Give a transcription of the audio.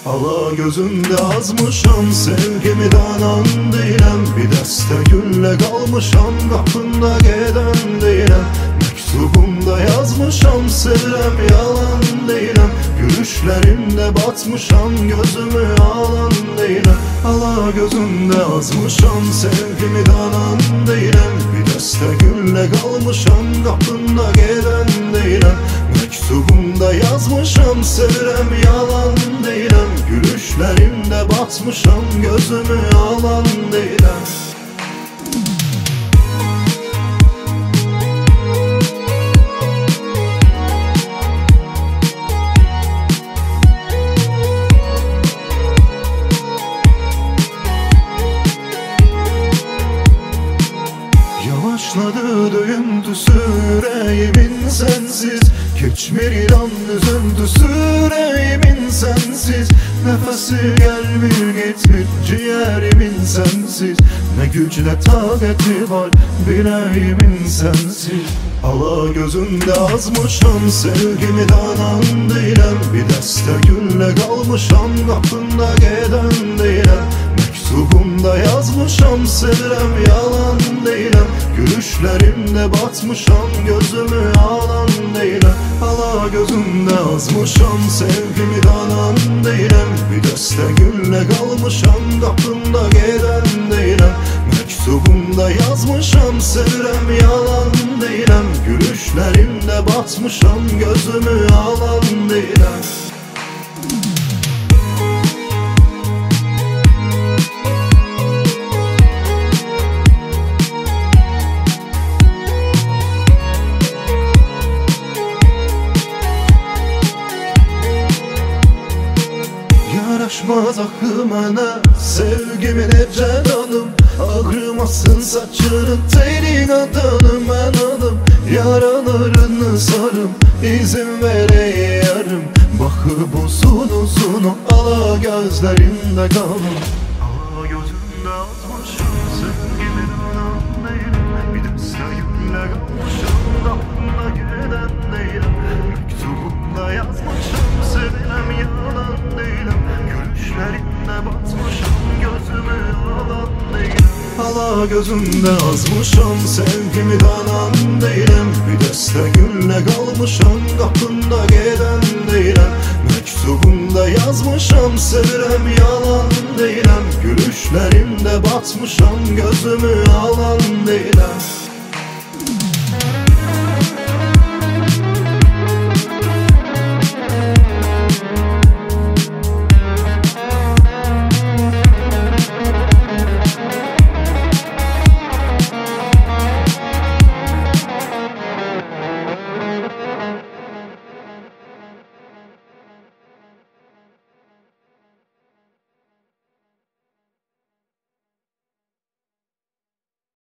Ala gözümde azmışam, sevgimi danan deyiləm. Bir dəstə güllə qalmışam, qapında gedən deyiləm. Mektubumda yazmışam, sevirəm, yalan deyiləm. Gülüşlərimdə batmışam, gözümü alan deyiləm. Ala gözümdə azmışam, sevgimi danan deyiləm. Bir dəstə güllə qalmışam, qapında gedən deyiləm. Mektubumda yazmışam, sevirəm, yalan deyiləm. Gülüşlərimdə batmışam, gözümü alan deyiləm. Yavaşladı döyüntüsü yüreğimin sensiz. Keçmir inan üzüntüsü yüreğimin sensiz. Nefesi gelmir gitmir ciğerimin sensiz. Ne güçle taqeti var bileğimin sensiz. Ala gözümde azmışam, sevgimi danan deyiləm. Bir dəstə güllə qalmışam, qapında gedən deyiləm. Mektubumda yazmışam, sevirəm, yalan deyiləm. Gülüşlərimdə batmışam, gözümü alan deyiləm. Ala gözümdə azmışam, sevgimi danan deyiləm. Bir dəstə güllə qalmışam, qapında gedən deyiləm. Mektubumda yazmışam, sevirəm, yalan deyiləm. Gülüşlərimdə batmışam, gözümü alan deyiləm. Yaraşmaz axı mənə sevgimin necə danım. Ağrımasın saçının terin adanım. Mən alım yaralarını sarım, izin verey yarım. Bakıb uzun uzun o ala gözlərində qalım. Ala gözümdə azmışam, sevgimin anan deyiləm. Bir dəstə güllə qalmışam, qapında gedən deyiləm. Mektubumda yazmışam, sevirəm, yalan deyiləm. Gülüşlərində batmışam, gözümü alan deyiləm. Ala gözümdə azmışam, sevgimi danan deyiləm. Bir dəstə güllə qalmışam, qapında gedən deyiləm. Mektubumda yazmışam, sevirəm, yalan deyiləm. Gülüşlərimdə batmışam, gözümü alan deyiləm.